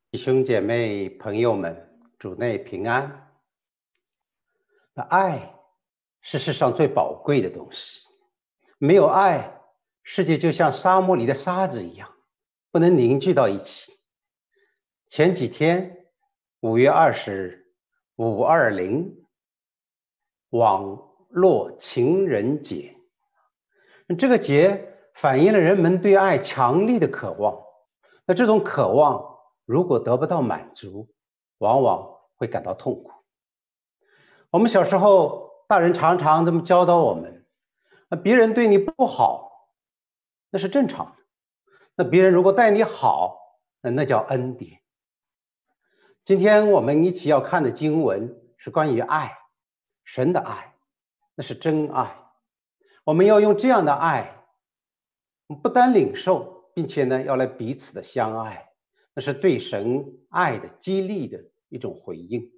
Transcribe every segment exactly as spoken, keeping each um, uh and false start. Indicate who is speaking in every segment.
Speaker 1: 弟兄姐妹、朋友们，主内平安。那爱是世上最宝贵的东西，没有爱，世界就像沙漠里的沙子一样，不能凝聚到一起。前几天，五月二十日，五二零，网络情人节。这个节反映了人们对爱强烈的渴望。那这种渴望如果得不到满足，往往会感到痛苦。我们小时候，大人常常这么教导我们：那别人对你不好，那是正常的；那别人如果待你好，那那叫恩典。今天我们一起要看的经文是关于爱，神的爱，那是真爱。我们要用这样的爱，不单领受，并且呢，要来彼此的相爱，那是对神爱的激励的一种回应。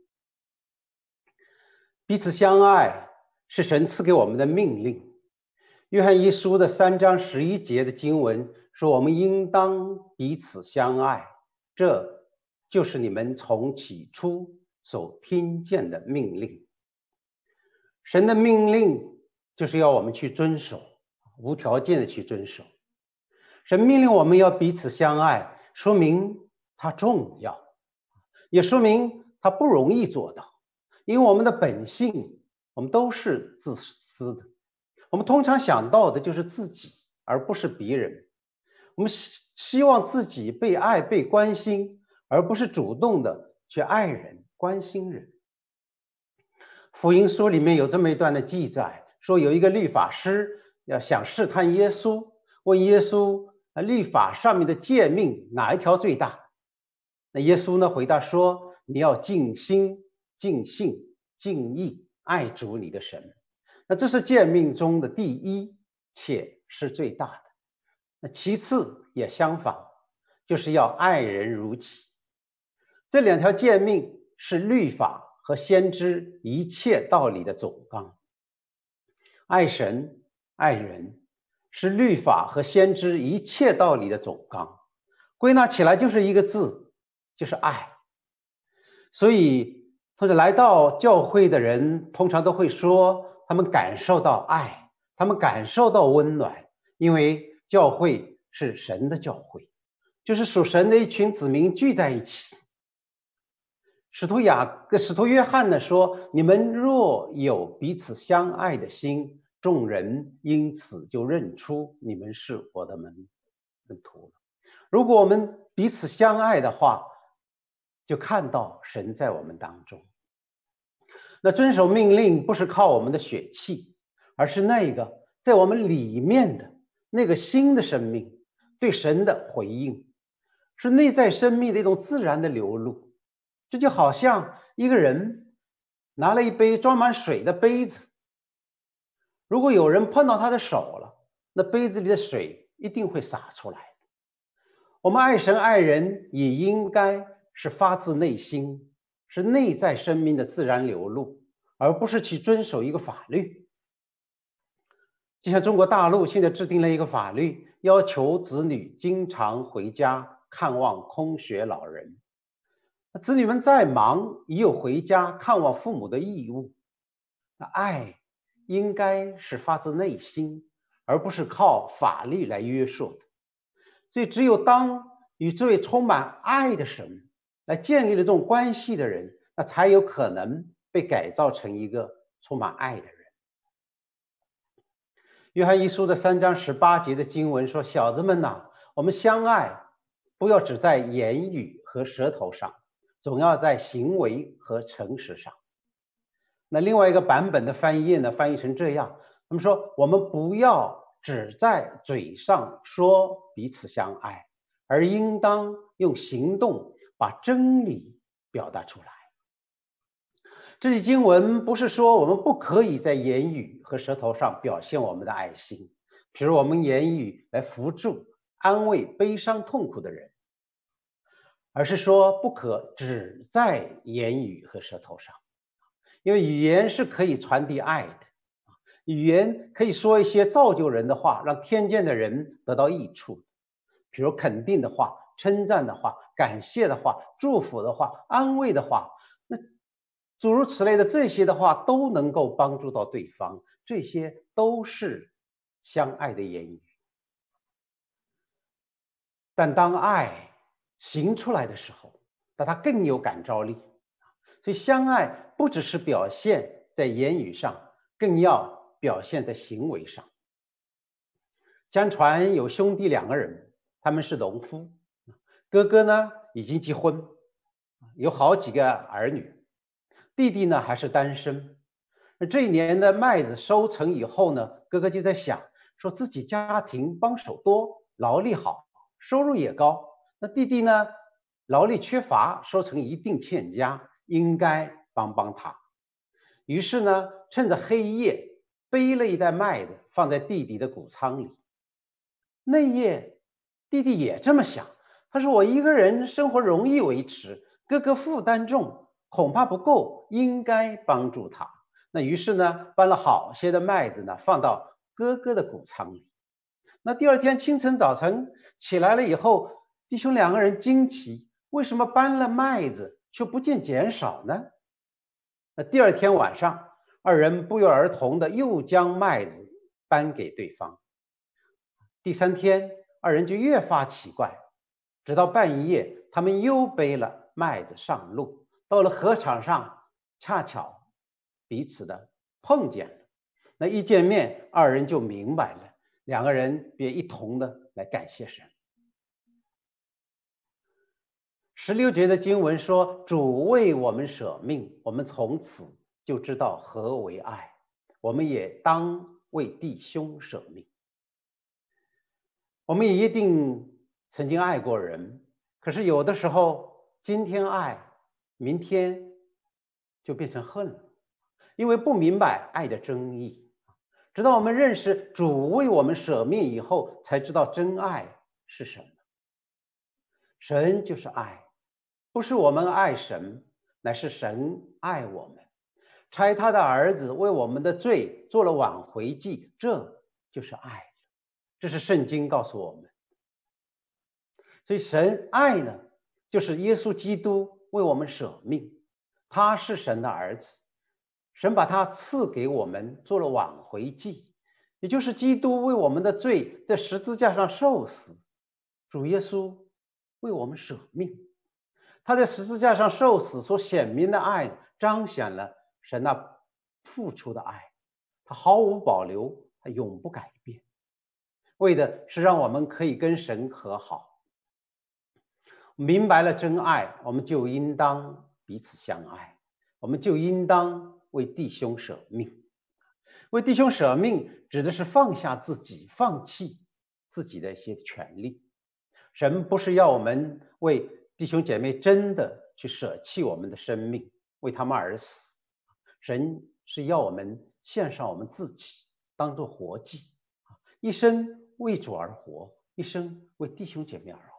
Speaker 1: 彼此相爱是神赐给我们的命令。约翰一书的三章十一节的经文说，我们应当彼此相爱，这就是你们从起初所听见的命令。神的命令就是要我们去遵守，无条件的去遵守。神命令我们要彼此相爱，说明它重要，也说明它不容易做到。因为我们的本性，我们都是自私的，我们通常想到的就是自己，而不是别人。我们希望自己被爱、被关心，而不是主动的去爱人、关心人。福音书里面有这么一段的记载，说有一个律法师要想试探耶稣，问耶稣律法上面的诫命哪一条最大？那耶稣呢回答说，你要尽心、尽性、尽意爱主你的神。那这是诫命中的第一，且是最大的。那其次也相仿，就是要爱人如己。这两条诫命是律法和先知一切道理的总纲。爱神、爱人是律法和先知一切道理的总纲，归纳起来就是一个字，就是爱。所以或者来到教会的人通常都会说，他们感受到爱，他们感受到温暖，因为教会是神的教会，就是属神的一群子民聚在一起。使徒雅使徒约翰呢说，你们若有彼此相爱的心，众人因此就认出你们是我的门门徒了。如果我们彼此相爱的话，就看到神在我们当中。那遵守命令不是靠我们的血气，而是那个在我们里面的那个新的生命对神的回应，是内在生命的一种自然的流露。这就好像一个人拿了一杯装满水的杯子，如果有人碰到他的手了，那杯子里的水一定会洒出来。我们爱神爱人也应该是发自内心，是内在生命的自然流露，而不是去遵守一个法律。就像中国大陆现在制定了一个法律，要求子女经常回家看望空学老人。子女们再忙，也有回家看望父母的义务。那爱应该是发自内心，而不是靠法律来约束的。所以只有当与这位充满爱的神来建立了这种关系的人，那才有可能被改造成一个充满爱的人。约翰一书的三章十八节的经文说，小子们呐，我们相爱，不要只在言语和舌头上，总要在行为和诚实上。那另外一个版本的翻译呢，翻译成这样，他们说，我们不要只在嘴上说彼此相爱，而应当用行动把真理表达出来。这些经文不是说我们不可以在言语和舌头上表现我们的爱心，比如我们言语来扶助、安慰悲伤痛苦的人，而是说不可只在言语和舌头上，因为语言是可以传递爱的，语言可以说一些造就人的话，让听见的人得到益处，比如肯定的话、称赞的话、 感谢的话、祝福的话、安慰的话，那诸如此类的这些的话都能够帮助到对方，这些都是相爱的言语。但当爱行出来的时候，那它更有感召力。所以相爱不只是表现在言语上，更要表现在行为上。相传有兄弟两个人，他们是农夫，哥哥呢已经结婚，有好几个儿女，弟弟呢还是单身。这一年的麦子收成以后呢，哥哥就在想，说自己家庭帮手多，劳力好，收入也高。那弟弟呢，劳力缺乏，收成一定欠佳，应该帮帮他。于是呢，趁着黑夜，背了一袋麦子放在弟弟的谷仓里。那夜，弟弟也这么想，他说：“我一个人生活容易维持，哥哥负担重，恐怕不够，应该帮助他。”那于是呢，搬了好些的麦子呢，放到哥哥的谷仓里。那第二天清晨早晨起来了以后，弟兄两个人惊奇，为什么搬了麦子却不见减少呢？那第二天晚上，二人不约而同的又将麦子搬给对方。第三天，二人就越发奇怪，直到半夜，他们又背了麦子上路，到了河场上，恰巧彼此的碰见了。那一见面，二人就明白了，两个人便一同的来感谢神。十六节的经文说：“主为我们舍命，我们从此就知道何为爱，我们也当为弟兄舍命。”我们也一定曾经爱过人，可是有的时候，今天爱，明天就变成恨了，因为不明白爱的真意。直到我们认识主为我们舍命以后，才知道真爱是什么。神就是爱，不是我们爱神，乃是神爱我们，差他的儿子为我们的罪做了挽回祭，这就是爱。这是圣经告诉我们。所以神爱呢，就是耶稣基督为我们舍命，他是神的儿子，神把他赐给我们做了挽回祭，也就是基督为我们的罪在十字架上受死，主耶稣为我们舍命，他在十字架上受死所显明的爱，彰显了神那付出的爱，他毫无保留，他永不改变，为的是让我们可以跟神和好。明白了真爱，我们就应当彼此相爱，我们就应当为弟兄舍命。为弟兄舍命指的是放下自己，放弃自己的一些权利。神不是要我们为弟兄姐妹真的去舍弃我们的生命，为他们而死，神是要我们献上我们自己，当作活祭，一生为主而活，一生为弟兄姐妹而活。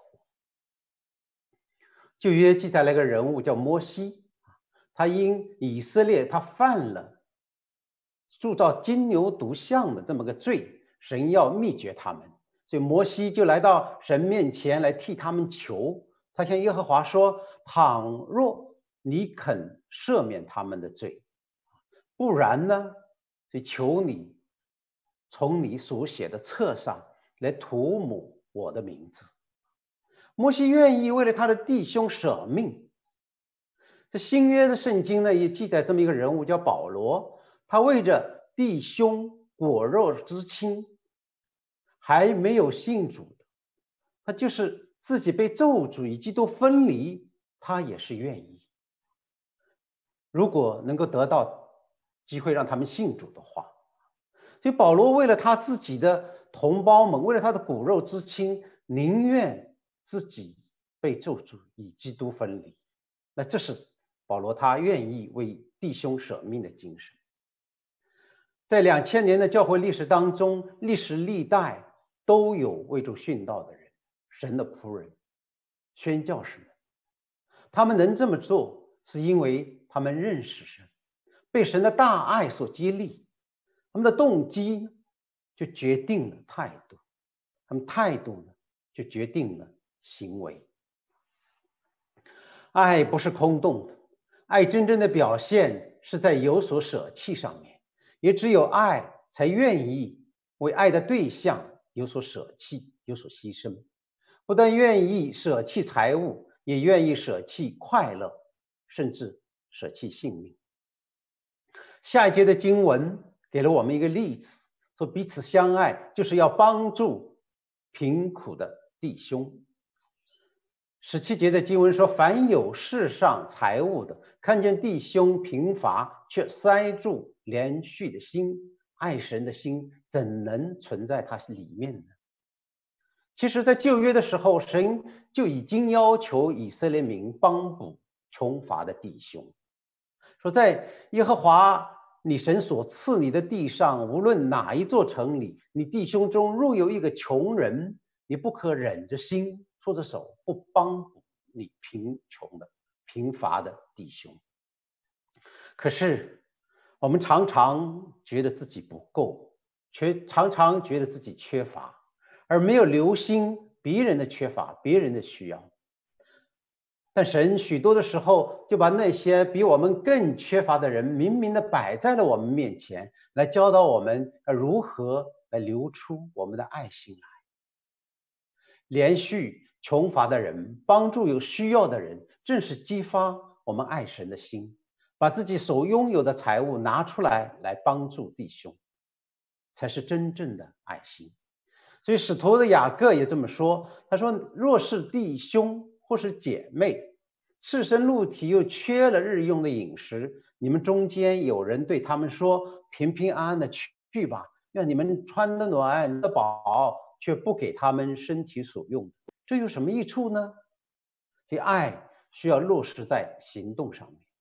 Speaker 1: 旧约记载了一个人物叫摩西，他因以色列他犯了铸造金牛犊像的这么个罪，神要灭绝他们，所以摩西就来到神面前来替他们求，他向耶和华说：倘若你肯赦免他们的罪，不然呢，就求你从你所写的册上来涂抹我的名字。摩西愿意为了他的弟兄舍命。这新约的圣经呢，也记载这么一个人物叫保罗，他为着弟兄骨肉之亲，还没有信主的，他就是自己被咒诅与基督分离，他也是愿意。如果能够得到机会让他们信主的话，所以保罗为了他自己的同胞们，为了他的骨肉之亲，宁愿自己被咒诅与基督分离。那这是保罗他愿意为弟兄舍命的精神。在两千年的教会历史当中，历史历代都有为主殉道的人，神的仆人、宣教士们，他们能这么做，是因为他们认识神，被神的大爱所激励，他们的动机就决定了态度，他们态度呢就决定了行为。 爱不是空洞的，爱真正的表现是在有所舍弃上面，也只有爱才愿意为爱的对象有所舍弃，有所牺牲，不但愿意舍弃财物，也愿意舍弃快乐，甚至舍弃性命。下一节的经文给了我们一个例子，说彼此相爱就是要帮助贫苦的弟兄。十七节的经文说，凡有世上财物的，看见弟兄贫乏，却塞住连续的心，爱神的心怎能存在他里面呢？其实在旧约的时候，神就已经要求以色列民帮补穷乏的弟兄，说在耶和华你神所赐你的地上，无论哪一座城里，你弟兄中若有一个穷人，你不可忍着心，拖着手不帮补你贫穷的贫乏的弟兄。可是我们常常觉得自己不够，却常常觉得自己缺乏，而没有留心别人的缺乏，别人的需要。但神许多的时候就把那些比我们更缺乏的人明明的摆在了我们面前，来教导我们如何来流出我们的爱心来。连续穷乏的人，帮助有需要的人，正是激发我们爱神的心，把自己所拥有的财物拿出来来帮助弟兄，才是真正的爱心。所以使徒的雅各也这么说，他说若是弟兄或是姐妹赤身露体又缺了日用的饮食，你们中间有人对他们说平平安安的去吧，让你们穿得暖得饱，却不给他们身体所用，这有什么益处呢？所以爱需要落实在行动上面，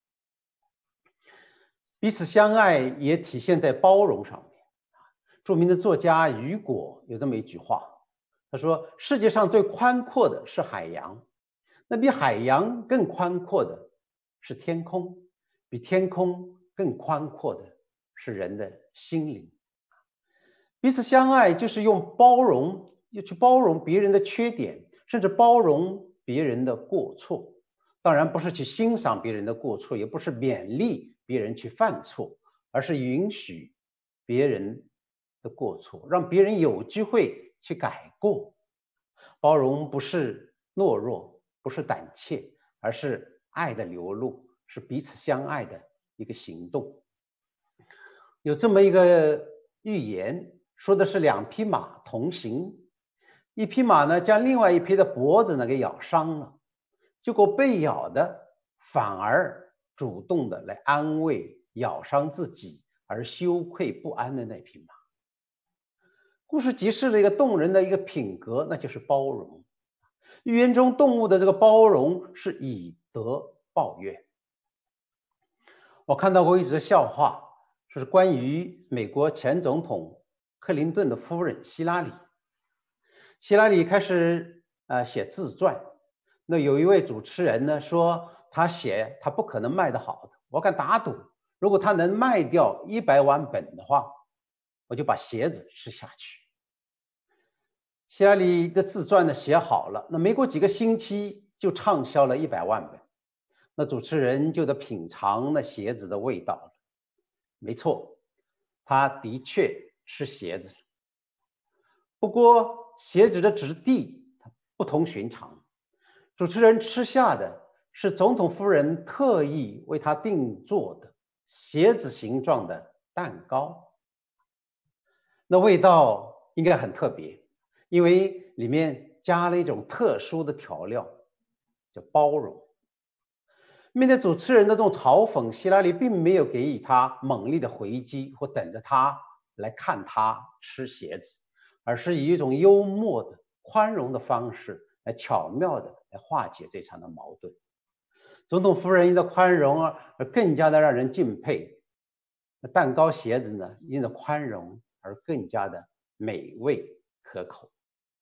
Speaker 1: 彼此相爱也体现在包容上面。著名的作家雨果有这么一句话，他说世界上最宽阔的是海洋，那比海洋更宽阔的是天空，比天空更宽阔的是人的心灵。彼此相爱就是用包容，就去包容别人的缺点，甚至包容别人的过错。当然不是去欣赏别人的过错，也不是勉励别人去犯错，而是允许别人的过错，让别人有机会去改过。包容不是懦弱，不是胆怯，而是爱的流露，是彼此相爱的一个行动。有这么一个寓言，说的是两匹马同行，一匹马呢将另外一匹的脖子呢给咬伤了，结果被咬的反而主动的来安慰咬伤自己而羞愧不安的那匹马。故事揭示了一个动人的一个品格，那就是包容。寓言中动物的这个包容是以德报怨。我看到过一则笑话，说是关于美国前总统克林顿的夫人希拉里。希拉里开始呃写自传，那有一位主持人呢说他写他不可能卖得好的，我敢打赌，如果他能卖掉一百万本的话，我就把鞋子吃下去。希拉里的自传呢写好了，那没过几个星期就畅销了一百万本，那主持人就得品尝那鞋子的味道了。没错，他的确吃鞋子，不过鞋子的质地不同寻常，主持人吃下的是总统夫人特意为他定做的鞋子形状的蛋糕，那味道应该很特别，因为里面加了一种特殊的调料，叫包容。面对主持人的这种嘲讽，希拉里并没有给予他猛烈的回击，或等着他来看他吃鞋子，而是以一种幽默的、宽容的方式来巧妙的来化解这场的矛盾。总统夫人因的宽容而更加的让人敬佩，蛋糕鞋子呢因着宽容而更加的美味可口。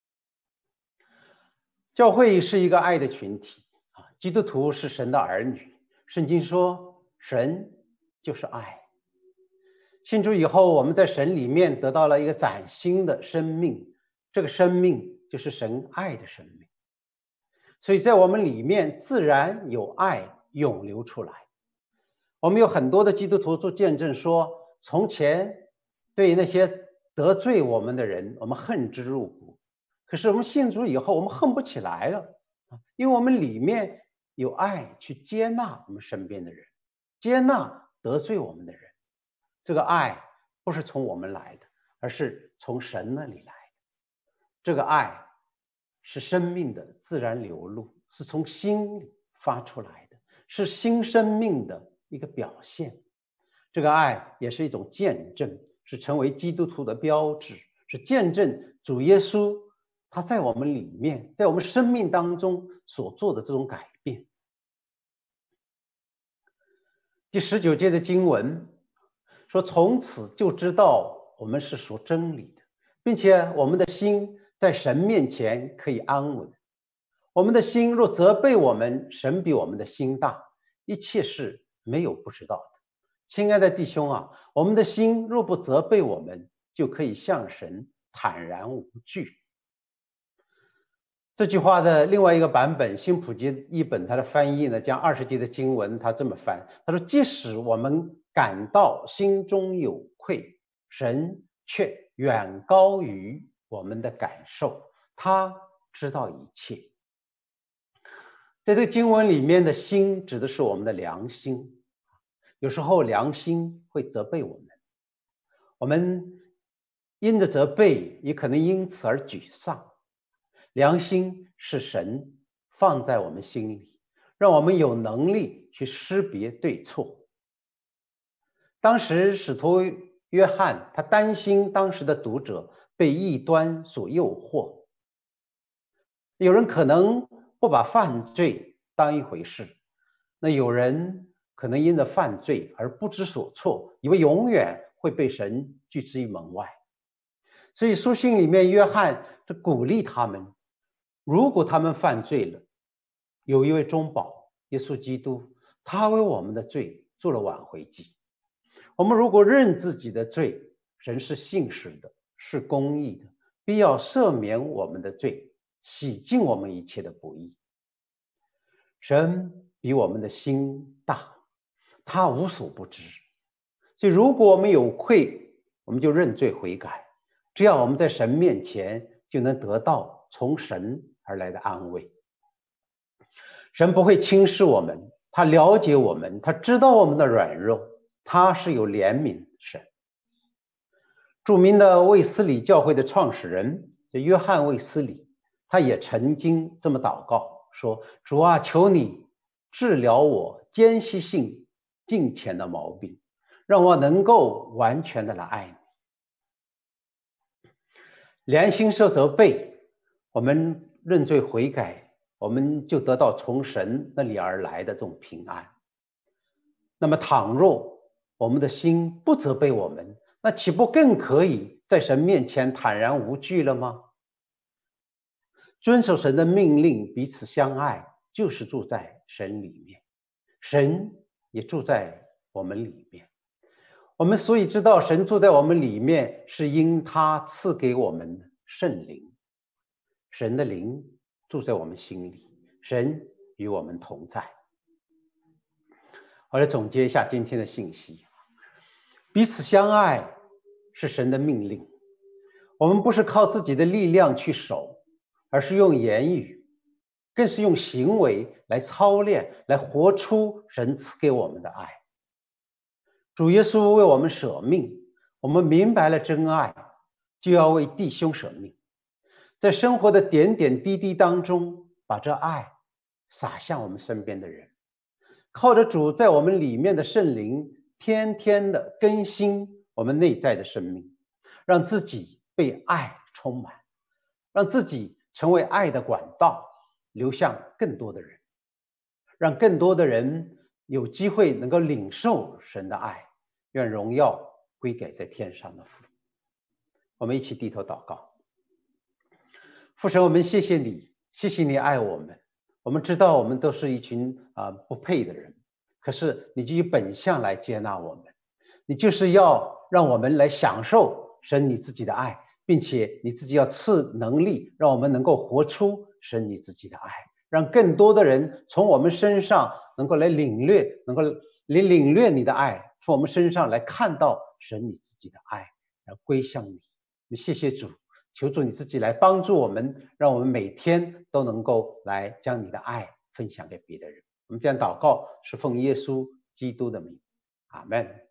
Speaker 1: 教会是一个爱的群体啊，基督徒是神的儿女。圣经说，神就是爱。信主以后，我们在神里面得到了一个崭新的生命，这个生命就是神爱的生命。 所以在我们里面自然有爱涌流出来。我们有很多的基督徒做见证说，从前对那些得罪我们的人，我们恨之入骨，可是我们信主以后，我们恨不起来了，因为我们里面有爱去接纳我们身边的人，接纳得罪我们的人。这个爱不是从我们来的，而是从神那里来的。这个爱是生命的自然流露，是从心里发出来的，是新生命的一个表现。这个爱也是一种见证，是成为基督徒的标志，是见证主耶稣他在我们里面，在我们生命当中所做的这种改变。第十九节的经文说，从此就知道我们是属真理的，并且我们的心在神面前可以安稳。我们的心若责备我们，神比我们的心大，一切事没有不知道的。亲爱的弟兄啊，我们的心若不责备我们，就可以向神坦然无惧。这句话的另外一个版本，新普及译本它的翻译呢，将二十节的经文他这么翻，他说，即使我们感到心中有愧，神却远高于我们的感受，他知道一切。在这个经文里面的心指的是我们的良心，有时候良心会责备我们，我们因着责备也可能因此而沮丧。良心是神放在我们心里，让我们有能力去识别对错。当时使徒约翰他担心当时的读者被异端所诱惑，有人可能不把犯罪当一回事，那有人可能因着犯罪而不知所措，以为永远会被神拒之于门外。所以书信里面约翰就鼓励他们，如果他们犯罪了，有一位中保耶稣基督，他为我们的罪做了挽回祭。我们如果认自己的罪，神是信实的，是公义的，必要赦免我们的罪，洗净我们一切的不义。神比我们的心大，他无所不知。所以如果我们有愧，我们就认罪悔改，这样我们在神面前就能得到从神而来的安慰。神不会轻视我们，他了解我们，他知道我们的软弱，他是有怜悯的神。著名的卫斯理教会的创始人约翰卫斯理，他也曾经这么祷告说，主啊，求你治疗我间歇性敬虔的毛病，让我能够完全的来爱你。良心受责备，我们认罪悔改，我们就得到从神那里而来的这种平安。那么倘若我们的心不责备我们，那岂不更可以在神面前坦然无惧了吗？遵守神的命令，彼此相爱，就是住在神里面，神也住在我们里面。我们所以知道神住在我们里面，是因他赐给我们圣灵。神的灵住在我们心里，神与我们同在。我来总结一下今天的信息，彼此相爱是神的命令，我们不是靠自己的力量去守，而是用言语，更是用行为来操练，来活出神赐给我们的爱。主耶稣为我们舍命，我们明白了真爱，就要为弟兄舍命，在生活的点点滴滴当中，把这爱洒向我们身边的人，靠着主在我们里面的圣灵，天天的更新我们内在的生命，让自己被爱充满，让自己成为爱的管道，流向更多的人，让更多的人有机会能够领受神的爱。愿荣耀归给在天上的父。我们一起低头祷告。父神，我们谢谢你，谢谢你爱我们。我们知道我们都是一群啊、呃、不配的人，可是你就以本相来接纳我们，你就是要让我们来享受神你自己的爱，并且你自己要赐能力，让我们能够活出神你自己的爱， 让更多的人从我们身上能够来领略，能够来领略你的爱，从我们身上来看到神你自己的爱，来归向你。谢谢主，求主你自己来帮助我们，让我们每天都能够来将你的爱分享给别的人。我们这样祷告是奉耶稣基督的名，阿们。